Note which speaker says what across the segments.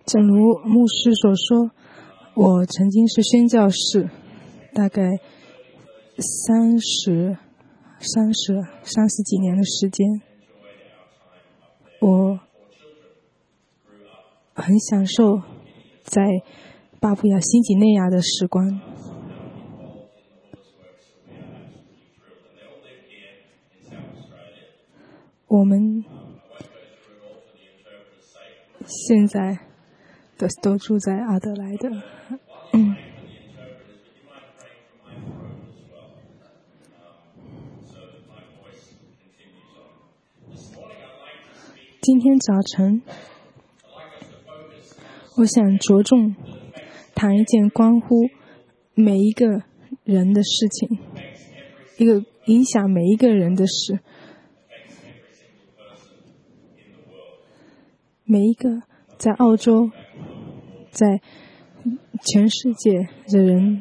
Speaker 1: 正如牧师所说，我曾经是宣教士，大概三十几年的时间。我很享受在巴布亚新几内亚的时光。我们现在都住在阿德莱德。今天早晨，我想着重谈一件关乎每一个人的事情，一个影响每一个人的事。每一个在澳洲，在全世界的人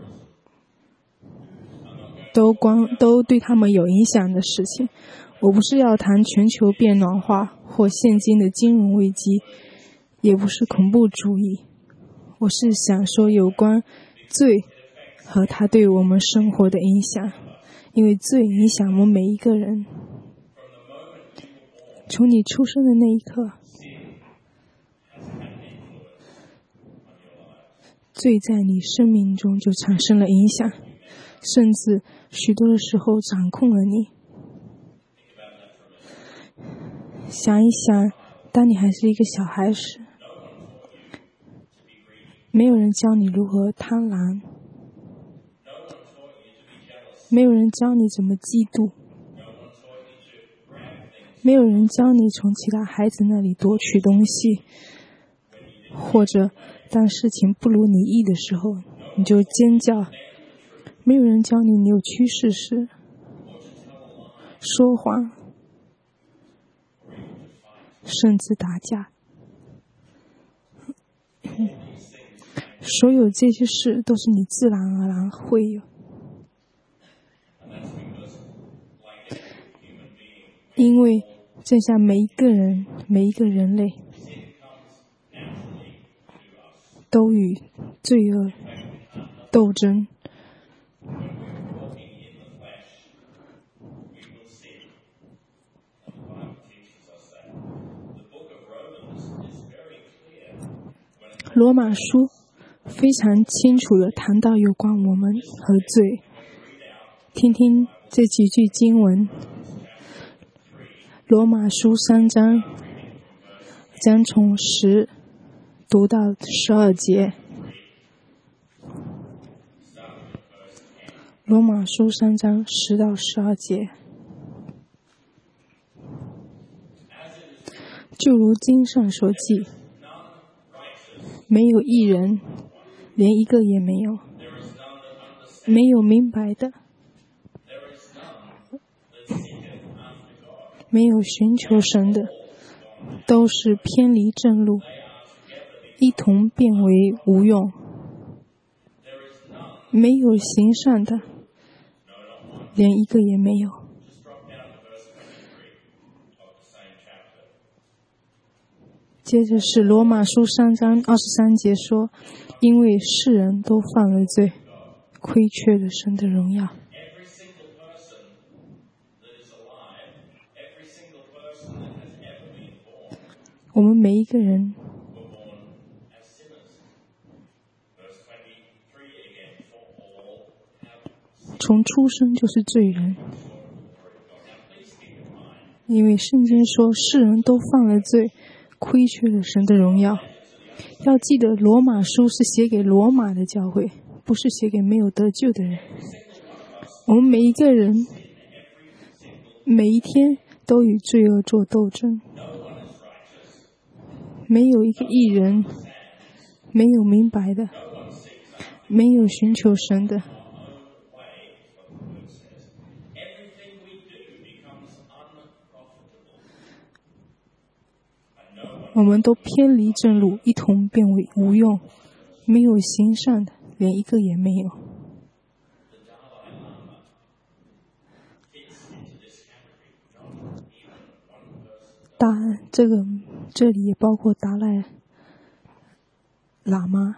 Speaker 1: 都对他们有影响的事情。我不是要谈全球变暖化或现今的金融危机，也不是恐怖主义。我是想说有关罪和它对我们生活的影响，因为罪影响我们每一个人。从你出生的那一刻，罪在你生命中就产生了影响，甚至许多的时候掌控了你。想一想，当你还是一个小孩时，没有人教你如何贪婪，没有人教你怎么嫉妒，没有人教你从其他孩子那里夺取东西，或者当事情不如你意的时候，你就尖叫。没有人教你扭曲事实、说谎，甚至打架。所有这些事都是你自然而然会有，因为正像每一个人、每一个人类都与罪恶斗争。罗马书非常清楚地谈到有关我们和罪。听听这几句经文。罗马书3章将从10读到12节。罗马书3章10到12节。就如经上所记，没有一人，连一个也没有，没有明白的，没有寻求神的，都是偏离正路，一同变为无用。没有行善的，连一个也没有。接着是罗马书3章23节说，因为世人都犯了罪，亏缺了神的荣耀。我们每一个人从出生就是罪人，因为圣经说世人都犯了罪，亏缺了神的荣耀。要记得罗马书是写给罗马的教会，不是写给没有得救的人。我们每一个人每一天都与罪恶做斗争，没有一个义人，没有明白的，没有寻求神的。我们都偏离正路，一同变为无用，没有行善的，连一个也没有。这里也包括达赖喇嘛，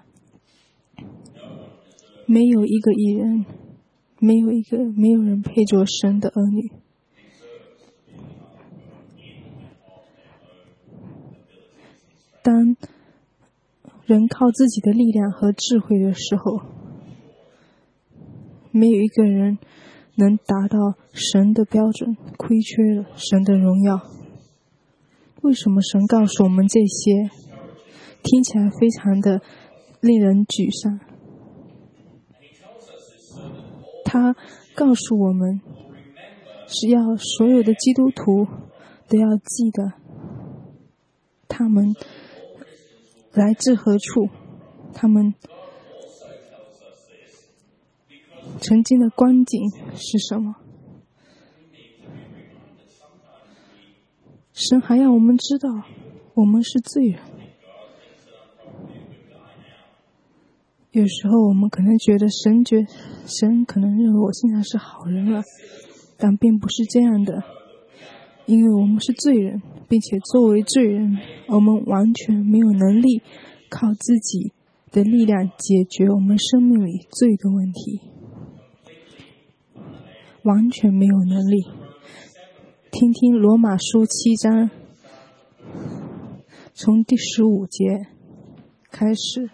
Speaker 1: 没有一个艺人，没有人配做神的儿女。当人靠自己的力量和智慧的时候，没有一个人能达到神的标准，亏缺了神的荣耀。为什么神告诉我们这些？听起来非常的令人沮丧。他告诉我们，是要所有的基督徒都要记得，他们来自何处，他们曾经的光景是什么。神还要我们知道，我们是罪人。有时候我们可能觉得神可能认为我现在是好人了，但并不是这样的，因为我们是罪人，并且作为罪人，我们完全没有能力靠自己的力量解决我们生命里罪的问题，完全没有能力。听听罗马书7章，从第15节开始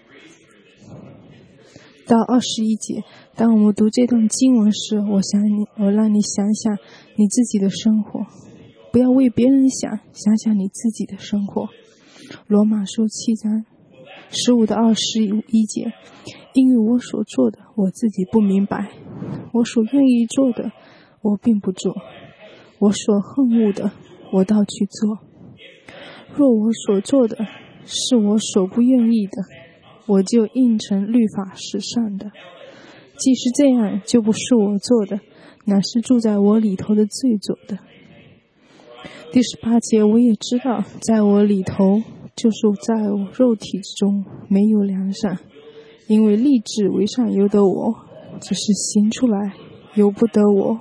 Speaker 1: 到21节。当我们读这段经文时，我让你想想你自己的生活，不要为别人想，想想你自己的生活。罗马书7章15到21节，因为我所做的我自己不明白，我所愿意做的我并不做，我所恨恶的我倒去做。若我所做的是我所不愿意的，我就应承律法是善的。既是这样，就不是我做的，乃是住在我里头的罪做的。第18节，我也知道，在我里头，就是在我肉体之中，没有良善，因为立志为善由得我，只是行出来由不得我。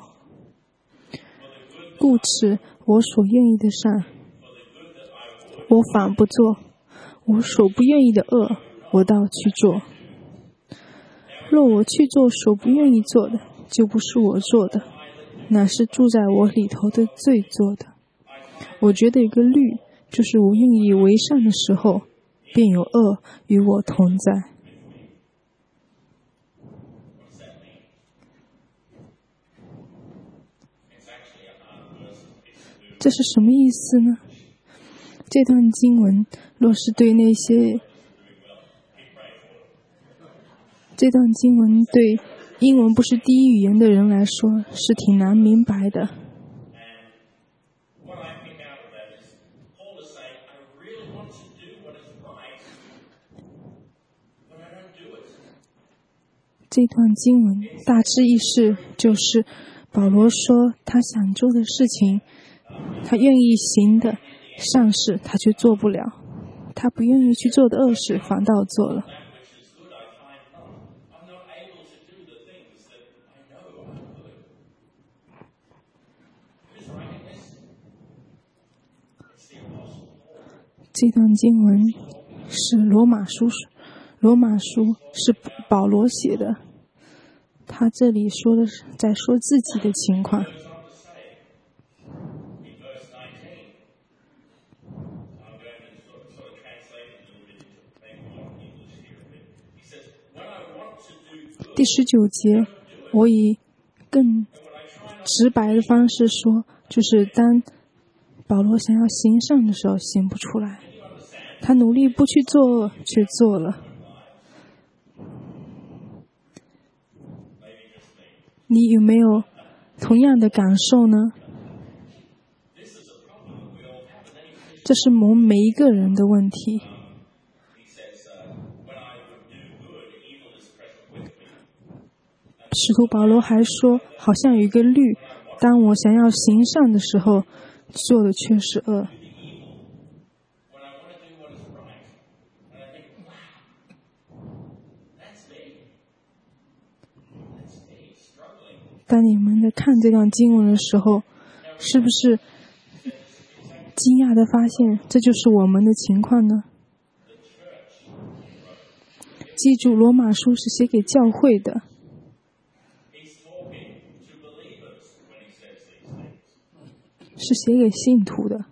Speaker 1: 故此，我所愿意的善，我反不做；我所不愿意的恶，我倒去做。若我去做所不愿意做的，就不是我做的，乃是住在我里头的罪做的。我觉得有个律，就是我愿意为善的时候，便有恶与我同在。这是什么意思呢？这段经文若是对那些这段经文对英文不是第一语言的人来说是挺难明白的。这段经文大致意思就是保罗说他想做的事情，他愿意行的善事他却做不了，他不愿意去做的恶事反倒做了。这段经文是罗马书是保罗写的，他这里说的是在说自己的情况。第19节，我以更直白的方式说，就是当保罗想要行善的时候行不出来，他努力不去做却做了。你有没有同样的感受呢？这是我们每一个人的问题。使徒保罗还说，好像有一个律，当我想要行善的时候，做的却是恶。当你们在看这段经文的时候，是不是惊讶地发现这就是我们的情况呢？ 记住，罗马书是写给教会的。是写给信徒的，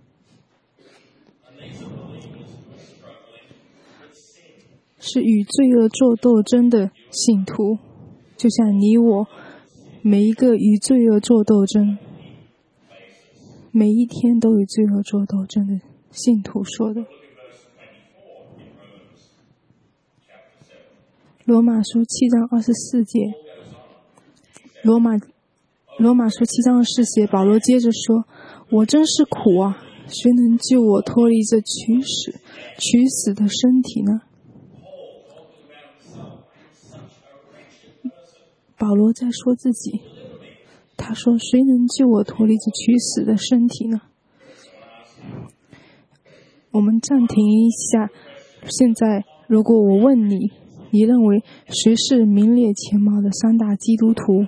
Speaker 1: 是与罪恶做斗争的信徒，就像你我，每一个与罪恶做斗争，每一天都与罪恶做斗争的信徒说的。罗马书7章24节，罗马书7章24节，保罗接着说：“我真是苦啊！谁能救我脱离这取死的身体呢？”保罗在说自己，他说：“谁能救我脱离这取死的身体呢？”我们暂停一下，现在如果我问你，你认为谁是名列前茅的3大基督徒？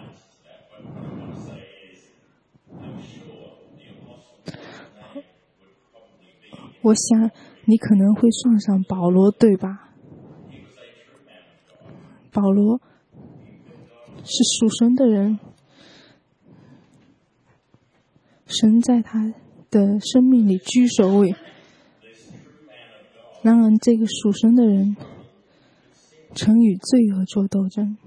Speaker 1: 我想你可能会算上保罗，对吧？保罗是属神的人，神在他的生命里居首位。然而，这个属神的人曾与罪恶做斗争，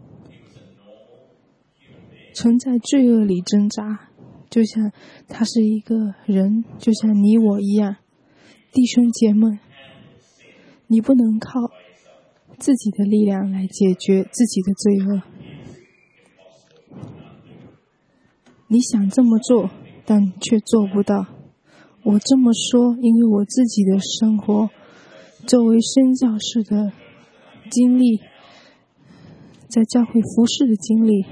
Speaker 1: 曾在罪恶里挣扎，就像他是一个人，就像你我一样。弟兄姐妹，你不能靠自己的力量来解决自己的罪恶。你想这么做，但却做不到。我这么说，因为我自己的生活，作为宣教士的经历，在教会服侍的经历，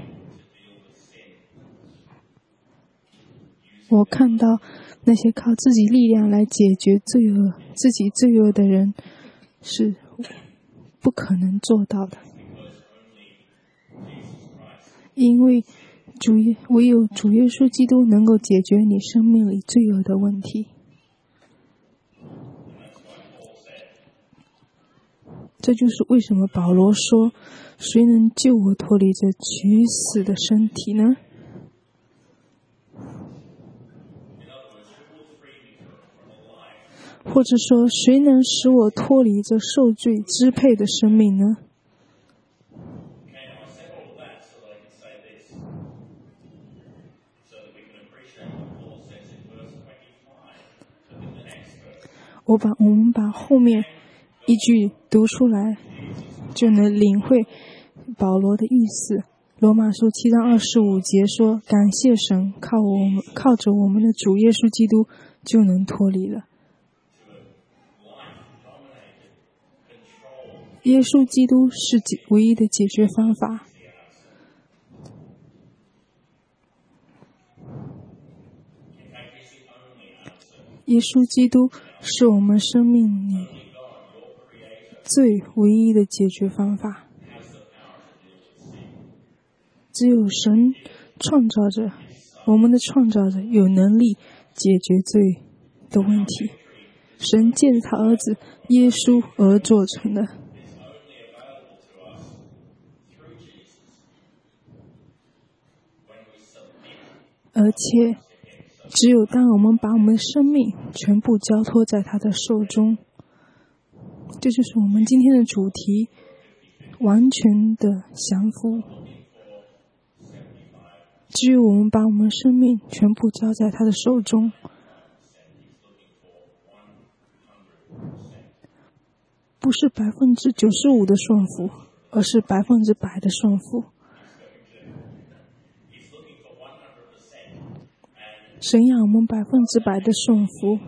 Speaker 1: 我看到那些靠自己力量来解决自己罪恶的人是不可能做到的，因为唯有主耶稣基督能够解决你生命里罪恶的问题。这就是为什么保罗说：“谁能救我脱离这取死的身体呢？”或者说，谁能使我脱离这受罪支配的生命呢？我们把后面一句读出来，就能领会保罗的意思。罗马书7章25节说：“感谢神，靠着我们的主耶稣基督，就能脱离了。”耶稣基督是唯一的解决方法。耶稣基督是我们生命里最唯一的解决方法。只有神创造者，我们的创造者有能力解决罪的问题。神借着他儿子耶稣而做成的。而且只有当我们把我们的生命全部交托在他的手中，这就是我们今天的主题，完全的降服。只有我们把我们的生命全部交在他的手中，不是95%的顺服，而是100%的顺服。神要我们100%的顺服。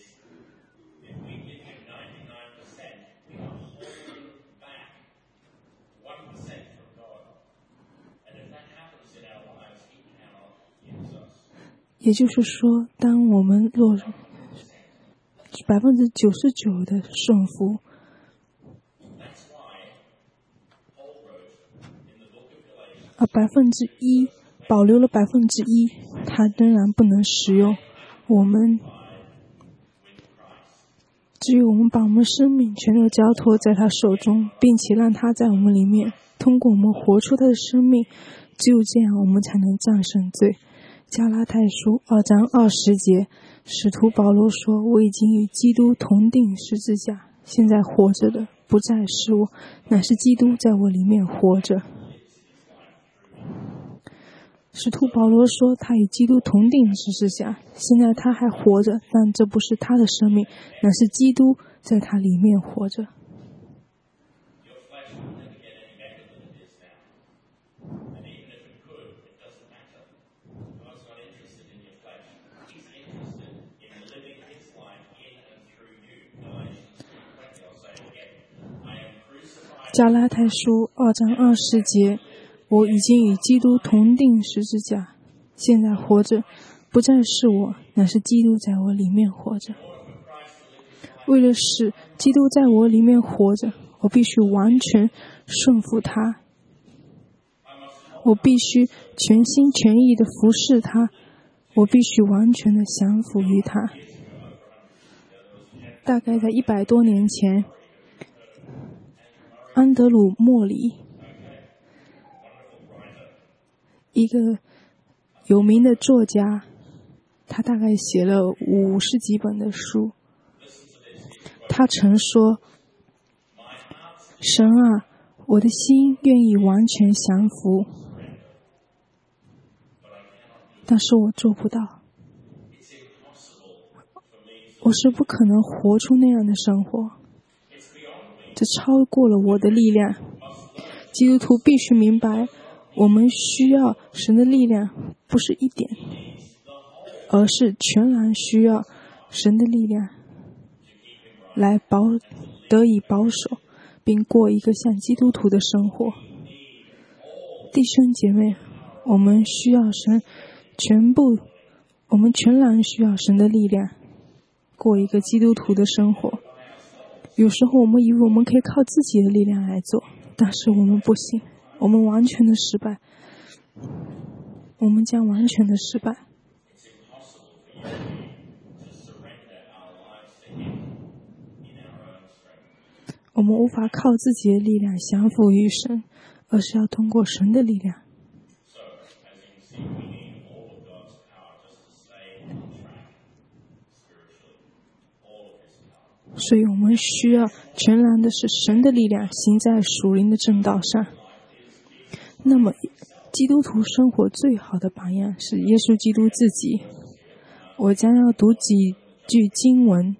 Speaker 1: 也就是说，当我们若99%的顺服，而1%保留了1%，它仍然不能使用，我们只有我们把我们生命全都交托在他手中，并且让他在我们里面，通过我们活出他的生命，只有这样我们才能战胜罪。加拉太书2章20节，使徒保罗说：“我已经与基督同定十字架，现在活着的不再是我，乃是基督在我里面活着。”使徒保罗说他与基督同定十字架，现在他还活着，但这不是他的生命，乃是基督在他里面活着。加拉太书2章20节，我已经与基督同定十字架，现在活着不再是我，乃是基督在我里面活着。为了使基督在我里面活着，我必须完全顺服他，我必须全心全意地服侍他，我必须完全地降服于他。大概在100多年前，安德鲁·莫里，一个有名的作家，他大概写了50几本的书。他曾说：“神啊，我的心愿意完全降服，但是我做不到。我是不可能活出那样的生活，这超过了我的力量。基督徒必须明白，我们需要神的力量，不是一点，而是全然需要神的力量来得以保守，并过一个像基督徒的生活。弟兄姐妹，我们需要神我们全然需要神的力量，过一个基督徒的生活。有时候我们以为我们可以靠自己的力量来做，但是我们不行，我们完全的失败，我们将完全的失败。我们无法靠自己的力量降服于神，而是要通过神的力量。所以我们需要全然的是神的力量，行在属灵的正道上。那么基督徒生活最好的榜样是耶稣基督自己。我将要读几句经文。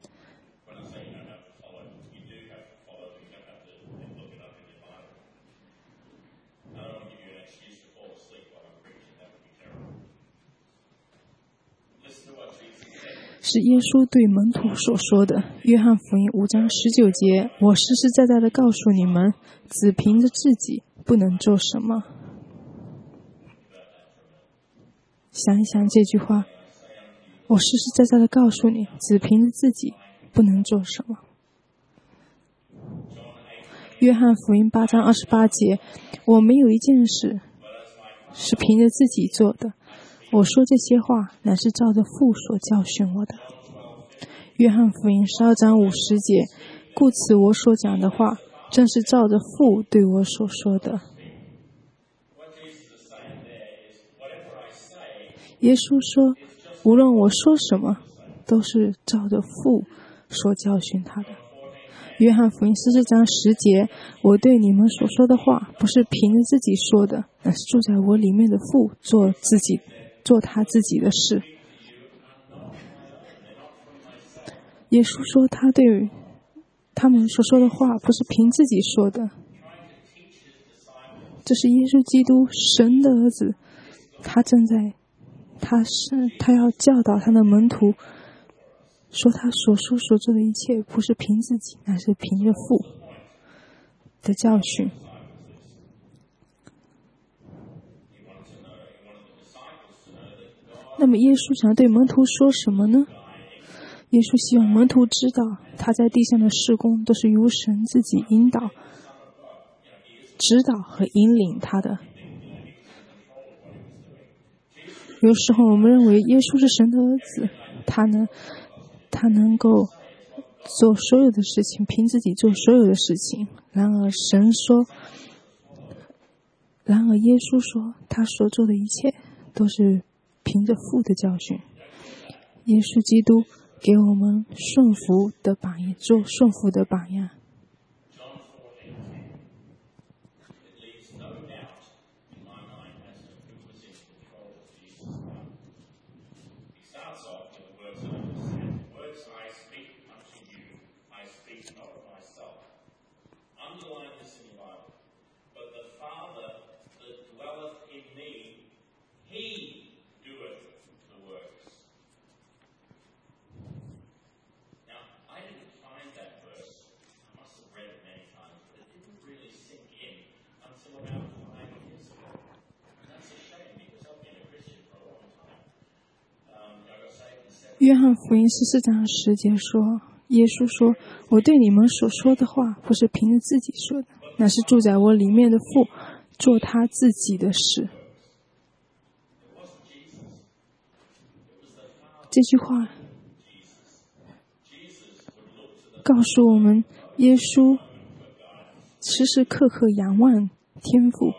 Speaker 1: 是耶稣对门徒所说的。约翰福音5章19节，我实实在在的告诉你们，只凭着自己不能做什么。想一想这句话，我实实在在的告诉你，只凭着自己不能做什么。约翰福音8章28节，我没有一件事是凭着自己做的，我说这些话乃是照着父所教训我的。约翰福音12章50节，故此我所讲的话正是照着父对我所说的。耶稣说，无论我说什么，都是照着父所教训他的。约翰福音14章10节，我对你们所说的话，不是凭着自己说的，乃是住在我里面的父做他自己的事。耶稣说，他对他们所说的话不是凭自己说的，这是耶稣基督神的儿子，他要教导他的门徒，说他所说所做的一切不是凭自己，乃是凭着父的教训。那么耶稣想对门徒说什么呢？耶稣希望门徒知道，他在地上的事工都是由神自己引导、指导和引领他的。有时候我们认为耶稣是神的儿子，他能够做所有的事情，凭自己做所有的事情。然而耶稣说，他所做的一切都是凭着父的教训。耶稣基督给我们顺服的榜样，做顺服的榜样。约翰福音14章10节说，耶稣说，我对你们所说的话不是凭着自己说的，乃是住在我里面的父做他自己的事。这句话告诉我们，耶稣时时刻刻仰望天父，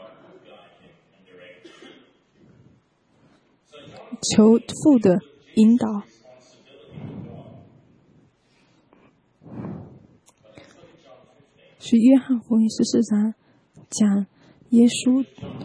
Speaker 1: 求父的引导。是约翰福音14章讲耶稣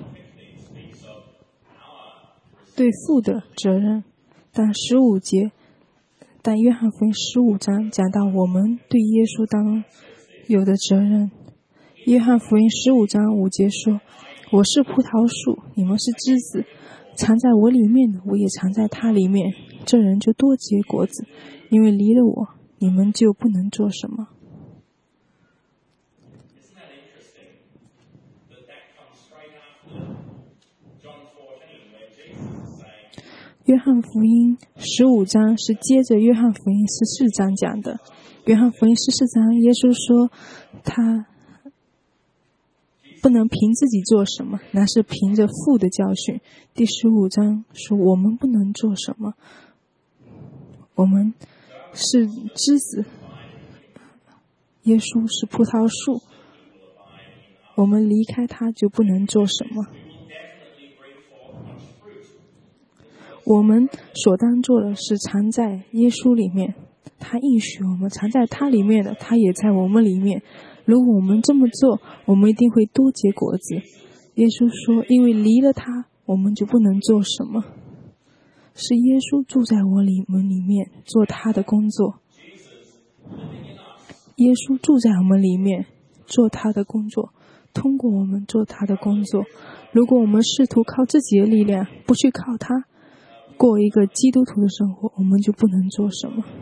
Speaker 1: 对父的责任，但约翰福音15章讲到我们对耶稣当有的责任。约翰福音15章5节说，我是葡萄树，你们是枝子，藏在我里面的，我也藏在他里面，这人就多结果子，因为离了我，你们就不能做什么。约翰福音15章是接着约翰福音14章讲的。约翰福音14章，耶稣说他不能凭自己做什么，那是凭着父的教训。第15章说我们不能做什么，我们是枝子，耶稣是葡萄树，我们离开他就不能做什么。我们所当做的是藏在耶稣里面，他应许我们藏在他里面的，他也在我们里面。如果我们这么做，我们一定会多结果子。耶稣说，因为离了他，我们就不能做什么。是耶稣住在我们里面，做他的工作。耶稣住在我们里面，做他的工作，通过我们做他的工作。如果我们试图靠自己的力量，不去靠他，过一个基督徒的生活，我们就不能做什么。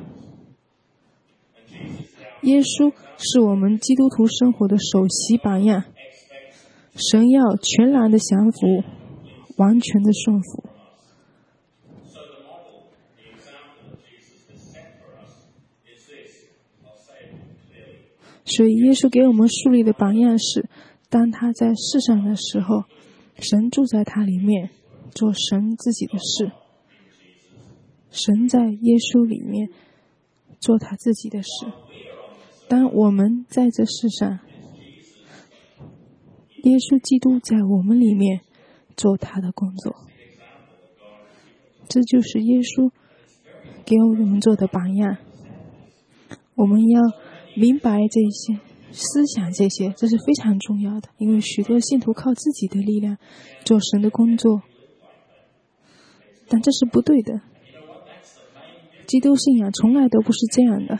Speaker 1: 耶稣是我们基督徒生活的首席榜样。神要全然的降服，完全的顺服。所以耶稣给我们树立的榜样是，当他在世上的时候，神住在他里面，做神自己的事。神在耶稣里面做他自己的事。当我们在这世上，耶稣基督在我们里面做他的工作。这就是耶稣给我们做的榜样。我们要明白这些，思想这些，这是非常重要的。因为许多信徒靠自己的力量做神的工作，但这是不对的。基督信仰从来都不是这样的。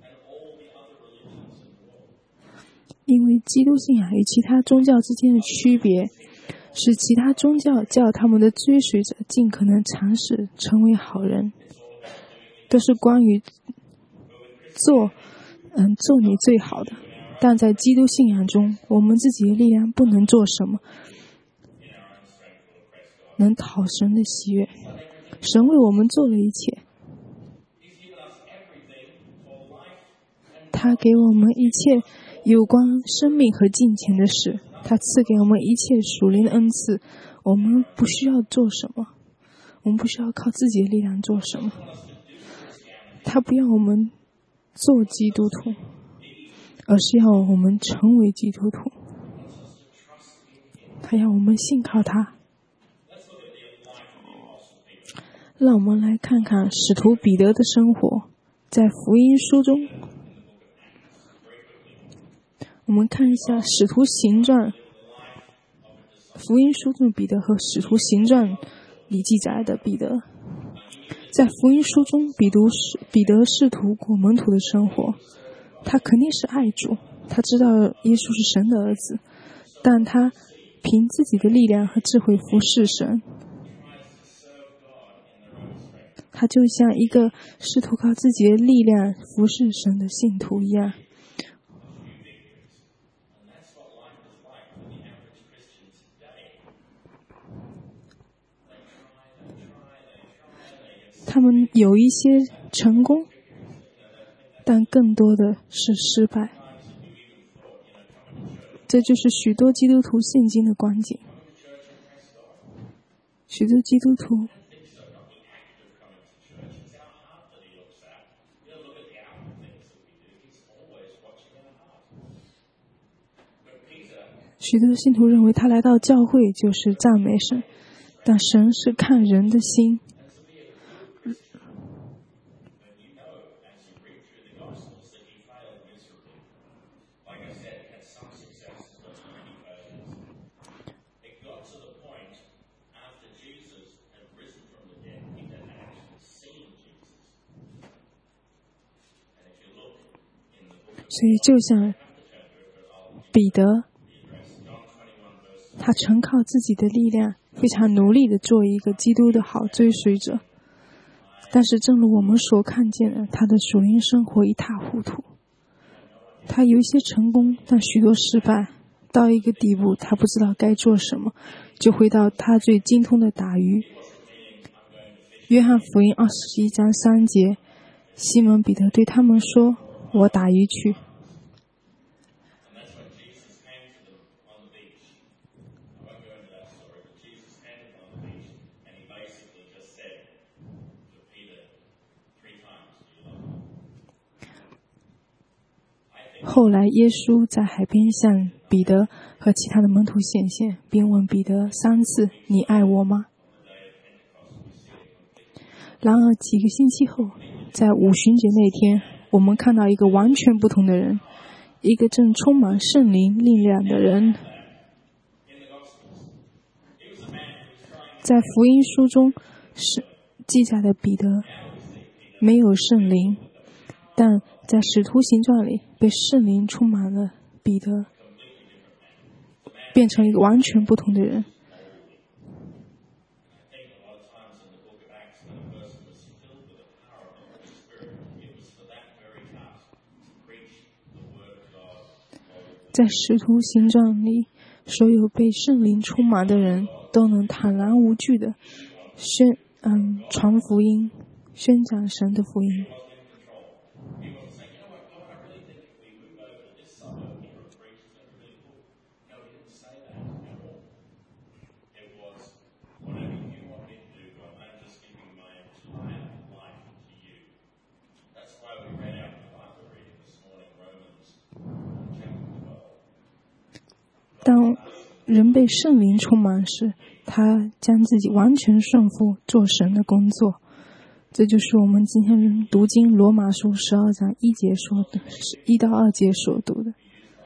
Speaker 1: 因为基督信仰与其他宗教之间的区别，是其他宗教叫他们的追随者尽可能尝试成为好人，都是关于做你最好的。但在基督信仰中，我们自己的力量不能做什么，能讨神的喜悦。神为我们做了一切，他给我们一切有关生命和金钱的事，他赐给我们一切属灵的恩赐。我们不需要做什么，我们不需要靠自己的力量做什么。他不要我们做基督徒，而是要我们成为基督徒。他要我们信靠他。让我们来看看使徒彼得的生活，在福音书中。我们看一下使徒行传，福音书中的彼得和使徒行传里记载的彼得。在福音书中，彼得试图过门徒的生活，他肯定是爱主，他知道耶稣是神的儿子，但他凭自己的力量和智慧服侍神。他就像一个试图靠自己的力量服侍神的信徒一样。他们有一些成功，但更多的是失败。这就是许多基督徒现今的光景。许多基督徒信徒认为他来到教会就是赞美神，但神是看人的心。所以就像彼得，他纯靠自己的力量，非常努力地做一个基督的好追随者。但是正如我们所看见的，他的属灵生活一塌糊涂。他有一些成功，但许多失败，到一个地步他不知道该做什么，就回到他最精通的打鱼。约翰福音21章3节，西门彼得对他们说，我打鱼去。后来耶稣在海边向彼得和其他的门徒显现，并问彼得3次，你爱我吗？然而几个星期后，在五旬节那天，我们看到一个完全不同的人，一个正充满圣灵力量的人。在福音书中是记载的彼得没有圣灵，但在使徒行传里被圣灵充满了，彼得变成一个完全不同的人。在使徒行传里，所有被圣灵充满的人都能坦然无惧的传福音，宣讲神的福音。当人被圣灵充满时，他将自己完全顺服做神的工作。这就是我们今天读经罗马书12章1节说的，1到2节所读的。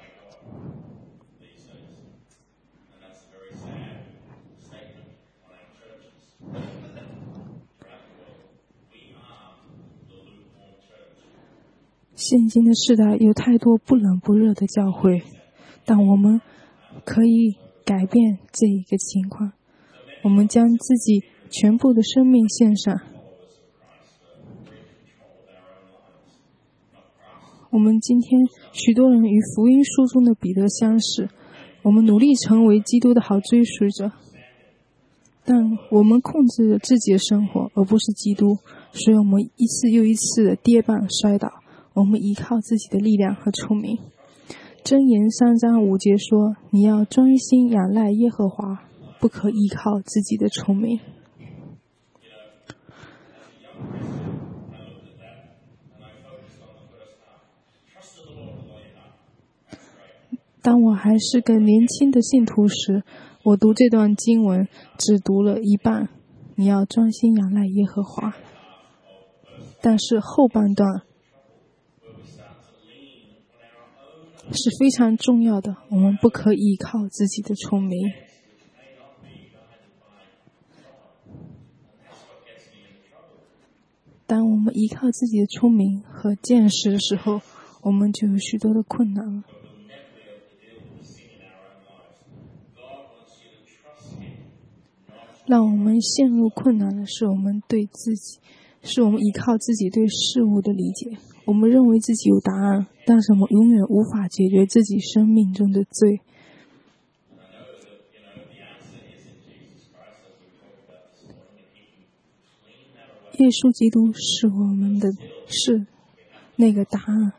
Speaker 1: 现今的世代有太多不冷不热的教会，但我们可以改变这一个情况。我们将自己全部的生命献上。我们今天许多人与福音书中的彼得相似，我们努力成为基督的好追随者，但我们控制了自己的生活，而不是基督，所以我们一次又一次的跌绊摔倒。我们依靠自己的力量和聪明。箴言3章5节说，你要专心仰赖耶和华，不可依靠自己的聪明。 当我还是个年轻的信徒时，我读这段经文只读了一半，你要专心仰赖耶和华。但是后半段是非常重要的，我们不可依靠自己的聪明。当我们依靠自己的聪明和见识的时候，我们就有许多的困难了。让我们陷入困难的是我们依靠自己对事物的理解。我们认为自己有答案，但是我们永远无法解决自己生命中的罪。耶稣基督是那个答案。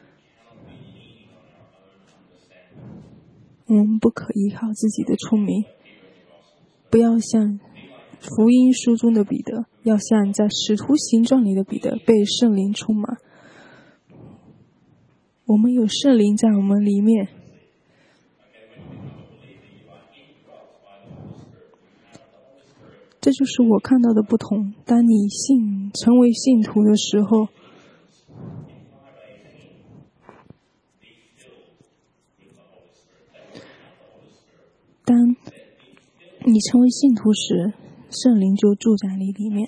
Speaker 1: 我们不可依靠自己的聪明，不要像福音书中的彼得，要像在使徒行传里的彼得，被圣灵充满。我们有圣灵在我们里面，这就是我看到的不同。当你成为信徒的时候，当你成为信徒时，圣灵就住在你里面。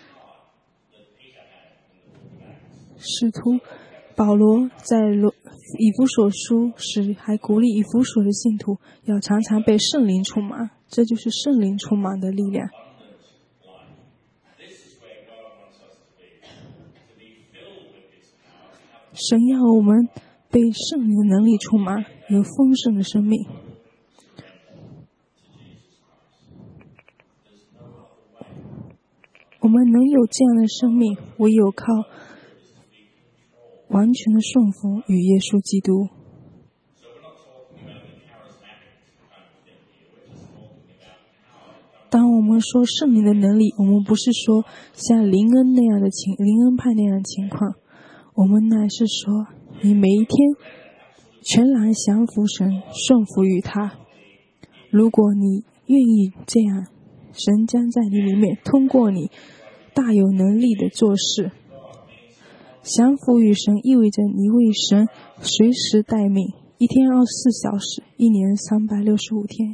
Speaker 1: 使徒保罗在以弗所书时还鼓励以弗所的信徒要常常被圣灵充满，这就是圣灵充满的力量。神要我们被圣灵的能力充满，有丰盛的生命。我们能有这样的生命，唯有靠完全的顺服与耶稣基督。当我们说圣灵的能力，我们不是说像灵恩派那样的情况，我们乃是说你每一天全然降服神，顺服于他。如果你愿意这样，神将在你里面通过你大有能力的做事。降服于神意味着你为神随时待命，一天24小时，一年365天。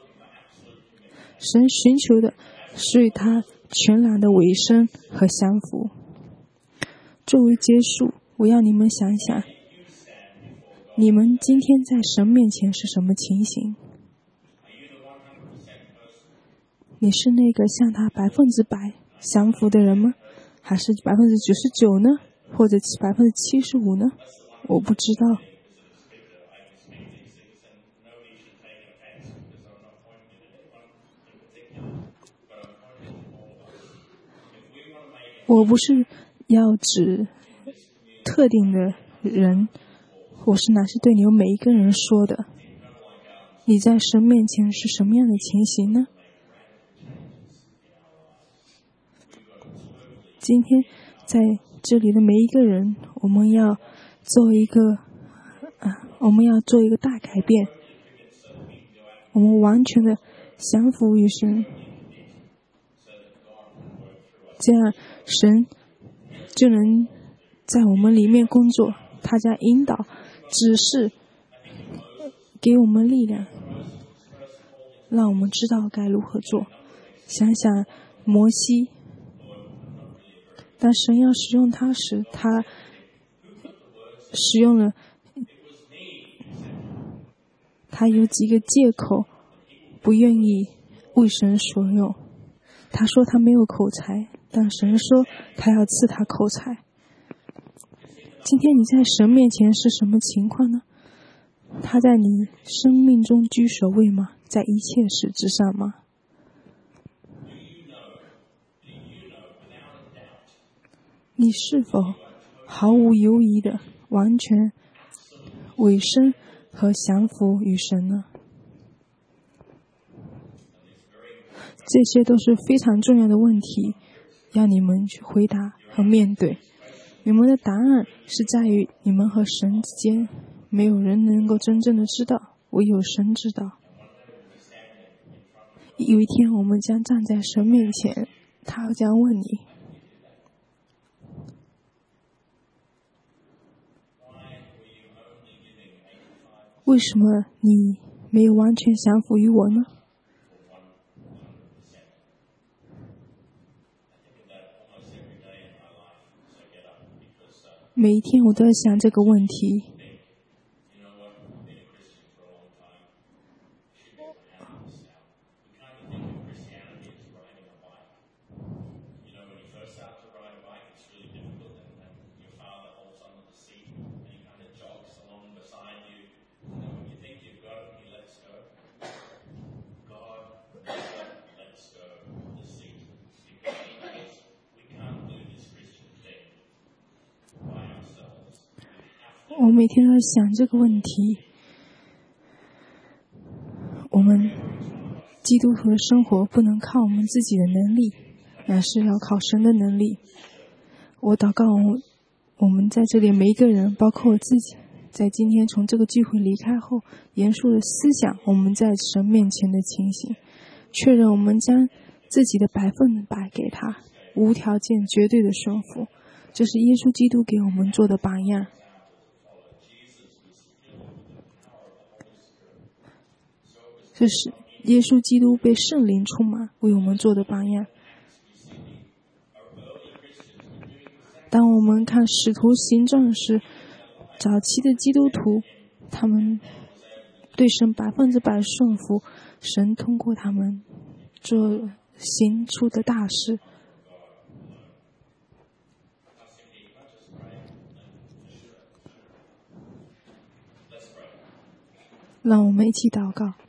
Speaker 1: 神寻求的是与他全然的委身和降服。作为结束，我要你们想想，你们今天在神面前是什么情形？你是那个向他100%降服的人吗？还是99%呢？或者75%呢？我不知道。我不是要指特定的人，乃是对你们每一个人说的。你在神面前是什么样的情形呢？今天在这里的每一个人，我们要做一个大改变。我们完全的降服于神，这样神就能在我们里面工作，他将引导、指示，给我们力量，让我们知道该如何做。想想摩西，当神要使用他时，他使用了他有几个借口不愿意为神所用。他说他没有口才，但神说他要赐他口才。今天你在神面前是什么情况呢？他在你生命中居首位吗？在一切事之上吗？你是否毫无犹疑的完全委身和降服于神呢？这些都是非常重要的问题，要你们去回答和面对。你们的答案是在于你们和神之间没有人能够真正的知道，唯有神知道。有一天我们将站在神面前，他将问你，为什么你没有完全降服于我呢？每一天我都在想这个问题。我每天都在想这个问题。我们基督徒的生活不能靠我们自己的能力，而是要靠神的能力。我祷告我们在这里每一个人，包括我自己，在今天从这个聚会离开后，严肃的思想我们在神面前的情形，确认我们将自己的100%给他，无条件绝对的顺服。这是耶稣基督给我们做的榜样。这是耶稣基督被圣灵充满为我们做的榜样。当我们看使徒行传时，早期的基督徒，他们对神100%顺服，神通过他们行出的大事。让我们一起祷告。